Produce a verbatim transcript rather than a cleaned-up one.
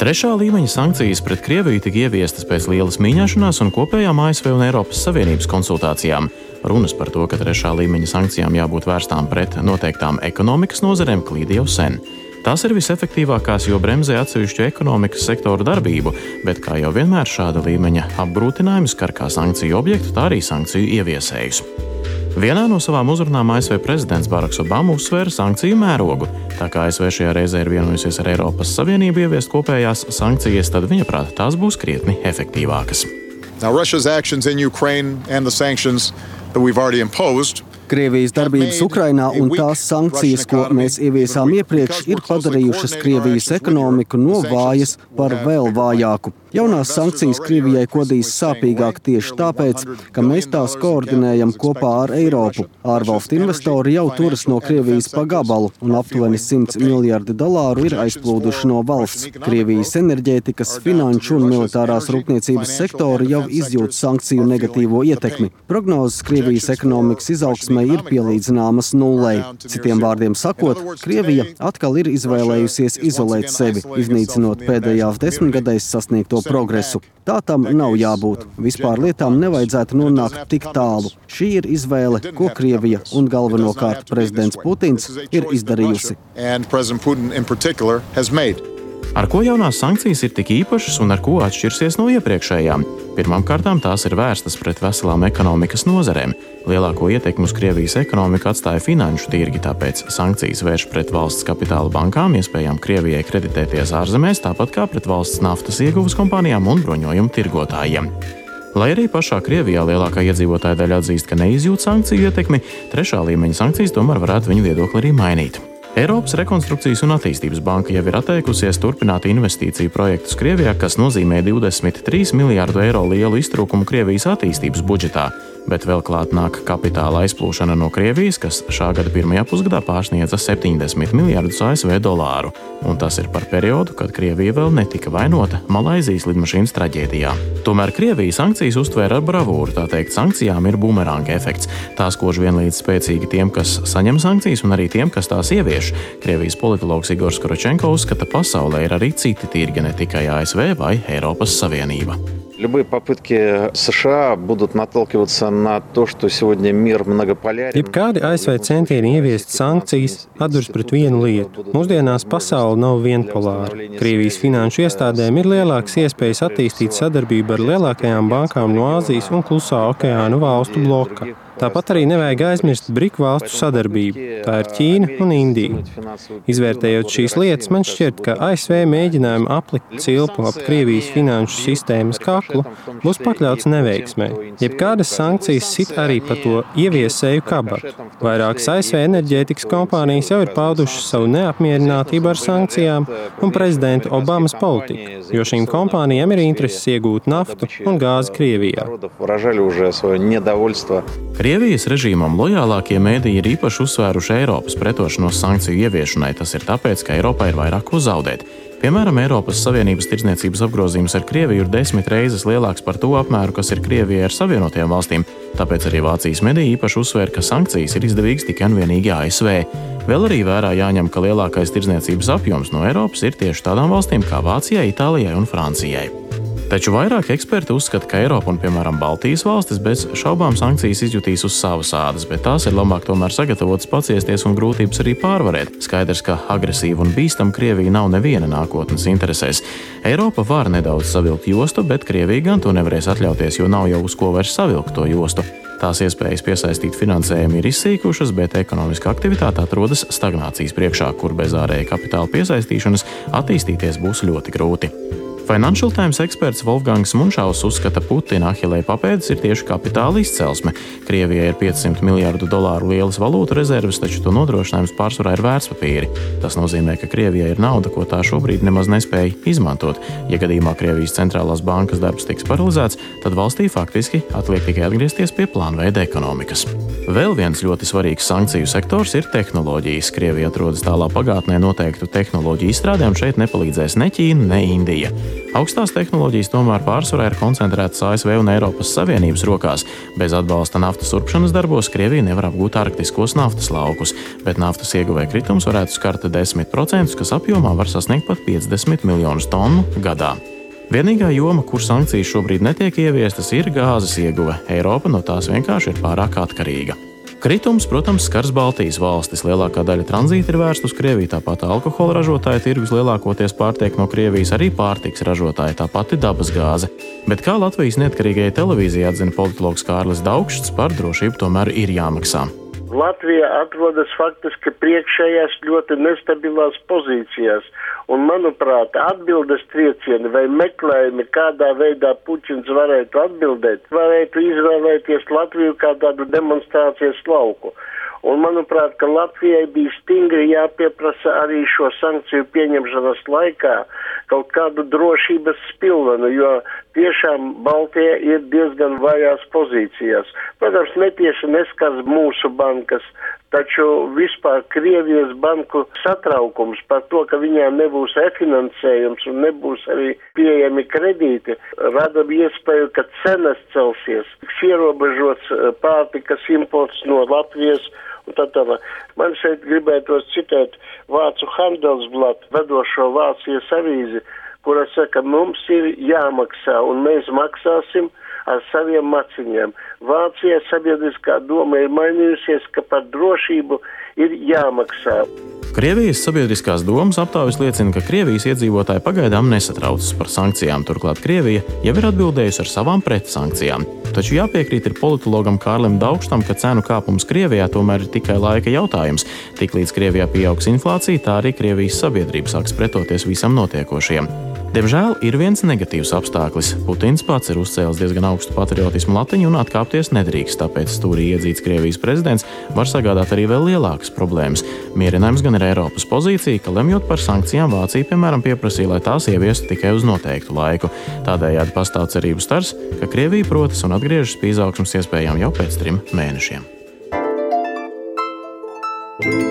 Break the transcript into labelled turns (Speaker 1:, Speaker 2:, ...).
Speaker 1: Trešā līmeņa sankcijas pret Krieviju tika ieviestas pēc lielas mīņāšanās un kopējām A S V un Eiropas Savienības konsultācijām. Runas par to, ka trešā līmeņa sankcijām jābūt vērstām pret noteiktām ekonomikas nozarēm, klīd jau sen. Tās ir visefektīvākās, jo bremzē atsevišķu ekonomikas sektoru darbību, bet kā jau vienmēr šāda līmeņa apgrūtinājumi skar kā sankciju objektu, tā arī sankciju ieviesējus. Vienā no savām uzrunām A S V prezidents Baraks Obama uzsvēra sankciju mērogu. Tā kā A S V šajā reizē ir vienojusies ar Eiropas Savienību ieviest kopējās sankcijas, tad viņa prāta tās būs krietni efektīvākas.
Speaker 2: Now, Russia's actions in Ukraine and the sanctions that we've already imposed
Speaker 3: Krievijas darbības Ukrainā un tās sankcijas, ko mēs ieviesām iepriekš, ir padarījušas Krievijas ekonomiku no vājas par vēl vājāku. Jaunās sankcijas Krievijai kodīs sāpīgāk tieši tāpēc, ka mēs tās koordinējam kopā ar Eiropu. Ārvalstu investori jau turas no Krievijas pa gabalu, un aptuveni simts miljardi dolāru ir aizplūduši no valsts. Krievijas enerģētikas, finanšu un militārās rūpniecības sektori jau izjūt sankciju negatīvo ietekmi. Prognozes Krievijas ekonomikas izaugsmē ir pielīdzināmas nullei. Citiem vārdiem sakot, Krievija atkal ir izvēlējusies izolēt sevi, iznīcinot pēdējās desmitgadēs sasniegto progresu. Tā tam nav jābūt. Vispār lietām nevajadzētu nonākt tik tālu. Šī ir izvēle, ko Krievija un galvenokārt prezidents Putins ir izdarījusi.
Speaker 1: Ar ko jaunās sankcijas ir tik īpašas un ar ko atšķirsies no iepriekšējām? Pirmkārtām tās ir vērstas pret veselām ekonomikas nozarēm. Lielāko ietekmi uz Krievijas ekonomiku atstāja finanšu tirgi, tāpēc sankcijas vērš pret valsts kapitāla bankām, iespējām Krievijai kreditēties ārzemēs, tāpat kā pret valsts naftas ieguves kompānijām un bruņojumu tirgotājiem. Lai arī pašā Krievijā lielākā iedzīvotāja daļa atzīst, ka neizjūt sankciju ietekmi, trešā līmeņa sankcijas tomēr varētu viņu viedokli arī mainīt. Eiropas Rekonstrukcijas un attīstības banka jau ir atteikusies turpināt investīciju projektus Krievijā, kas nozīmē divdesmit trīs miljārdu eiro lielu iztrūkumu Krievijas attīstības budžetā, bet vēl klāt nāk kapitāla aizplūšana no Krievijas, kas šā gada pirmajā pusgadā pārsniedza septiņdesmit miljārdus A S V dolāru, un tas ir par periodu, kad Krievija vēl netika vainota Malaizijas lidmašīnas traģēdijā. Tomēr Krievija sankcijas uztvēra ar bravūru, tā teikt, sankcijām ir bumeranga efekts. Tās kož vienlīdz spēcīgi tiem, kas saņem sankcijas, un arī tiem, kas tās ievieš. Krievijas politologs Igors Koročenko uzskata, pasaulē ir arī citi tirgi, ne tikai A S V vai Eiropas Savienība.
Speaker 4: Любые попытки США будут наталкиваться на то, что сегодня мир многополярен.
Speaker 5: Jebkādi A S V centieni ieviest sankcijas atduras pret vienu lietu. Mūsdienās pasaule nav vienpolāra. Krievijas finanšu iestādēm ir lielākas iespējas attīstīt sadarbību ar lielākajām bankām no Āzijas un Klusā okeāna valstu bloka. Tāpat arī nevajag aizmirst briku valstu sadarbību. Tā ir Ķīna un Indija. Izvērtējot šīs lietas, man šķiet, ka A S V mēģinājumi aplikt cilpu ap Krievijas finanšu sistēmas kaklu būs pakļauts neveiksmei. Jebkādas sankcijas sit arī pa to ieviesēju kabatu. Vairākas A S V enerģētikas kompānijas jau ir paudušas savu neapmierinātību ar sankcijām un prezidenta Obamas politiku, jo šīm kompānijām ir intereses iegūt naftu un gāzi Krievijā.
Speaker 1: Krievijas režīmam lojālākie mēdīji ir īpaši uzsvēruši Eiropas pretošanos sankciju ieviešanai. Tas ir tāpēc, ka Eiropā ir vairāk ko zaudēt. Piemēram, Eiropas Savienības tirdzniecības apgrozījums ar Krieviju ir desmit reizes lielāks par to apmēru, kas ir Krievijai ar Savienotajām valstīm. Tāpēc arī Vācijas mediji īpaši uzsvēra, ka sankcijas ir izdevīgas tikai un vienīgi A S V. Vēl arī vērā jāņem, ka lielākais tirdzniecības apjoms no Eiropas ir tieši tādām valstīm kā Vācijai, Itālijai un Francijai. Taču vairāk eksperti uzskata, ka Eiropa un, piemēram, Baltijas valstis bez šaubām sankcijas izjutīs uz savas ādas, bet tās ir labāk tomēr sagatavotas paciesties un grūtības arī pārvarēt. Skaidrs, ka agresīva un bīstama Krievija nav neviena nākotnes interesēs. Eiropa var nedaudz savilkt jostu, bet Krievija gan to nevarēs atļauties, jo nav jau uz ko vairs savilkt to jostu. Tās iespējas piesaistīt finansējumu ir izsīkušas, bet ekonomiska aktivitāte atrodas stagnācijas priekšā, kur bez ārēja kapitāla piesaistīšanas attīstīties būs ļoti grūti. Financial Times eksperts Wolfgangs Munšaus uzskata, Putina ahilēja papēdis ir tieši kapitāla izcelsme. Krievijai ir piecsimt miljārdu dolāru lielas valūtu rezerves, taču to nodrošinājums pārsvarā ir vērtspapīri. Tas nozīmē, ka Krievijai ir nauda, ko tā šobrīd nemaz nespēja izmantot. Ja gadījumā Krievijas centrālās bankas darbs tiks paralizēts, tad valstī faktiski atliek tikai atgriezties pie plānveida ekonomikas. Vēl viens ļoti svarīgs sankciju sektors ir tehnoloģijas. Krievija atrodas tālā pagātnē noteiktu tehnoloģiju izstrādē, un šeit nepalīdzēs ne Ķīna, ne Indija. Augstās tehnoloģijas tomēr pārsvarā ir koncentrētas A S V un Eiropas Savienības rokās. Bez atbalsta naftas urpšanas darbos Krievija nevar apgūt arktiskos naftas laukus, bet naftas ieguvēja kritums varētu skart desmit procentus, kas apjomā var sasniegt pat piecdesmit miljonus tonu gadā. Vienīgā joma, kur sankcijas šobrīd netiek ieviestas, ir gāzes ieguve. Eiropa no tās vienkārši ir pārāk atkarīga. Kritums, protams, skars Baltijas valstis. Lielākā daļa tranzīta ir vērsta uz Krieviju, tāpat alkohola ražotāja tirgus lielākoties pārtiek no Krievijas, arī pārtiks ražotāja, tāpat ir dabas gāze. Bet kā Latvijas neatkarīgajai televīzijai atzina politologs Kārlis Daugšs, par drošību tomēr ir jāmaksā.
Speaker 6: Latvija atrodas faktiski priekšējās ļoti nestabilās pozīcijās, un, manuprāt, atbildes triecieni vai meklējumi, kādā veidā Puķins varētu atbildēt, varētu izvēlēties Latviju kā tādu demonstrācijas lauku. Un, manuprāt, ka Latvijai bija stingri jāpieprasa arī šo sankciju pieņemšanas laikā kaut kādu drošības spilvenu, jo tiešām Baltija ir diezgan vājās pozīcijās. Protams, netieši neskars mūsu bankas, taču vispār Krievijas banku satraukums par to, ka viņām nebūs refinansējums un nebūs arī pieejami kredīti, rada iespēju, ka cenas celsies. Ierobežots pārtikas imports no Latvijas. Tātad man šeit gribētos citēt Vācu Handelsblatt, vedošo Vācijas avīzi, kura saka, mums ir jāmaksā un mēs maksāsim ar saviem maciņiem. Vācijā sabiedriskā doma ir mainījusies, ka par drošību ir jāmaksā.
Speaker 1: Krievijas sabiedriskās domas aptaujas liecina, ka Krievijas iedzīvotāji pagaidām nesatraucas par sankcijām, turklāt Krievija jau ir atbildējusi ar savām pretsankcijām. Taču jāpiekrīt ir politologam Kārlim Daugštam, ka cenu kāpums Krievijā tomēr ir tikai laika jautājums. Tiklīdz Krievijā pieaugs inflācija, tā arī Krievijas sabiedrība sāks pretoties visam notiekošajam. Diemžēl ir viens negatīvs apstākļus. Putins pats ir uzcēlis diezgan augstu patriotismu latiņu un atkāpties nedrīkst, tāpēc stūrī iedzīts Krievijas prezidents var sagādāt arī vēl lielākas problēmas. Mierinājums gan ir Eiropas pozīcija, ka lemjot par sankcijām Vācija, piemēram, pieprasīja, lai tās ieviestu tikai uz noteiktu laiku. Tādējādi pastāv cerību stars, ka Krievija protas un atgriežas pie izaugsmes iespējām jau pēc trim mēnešiem.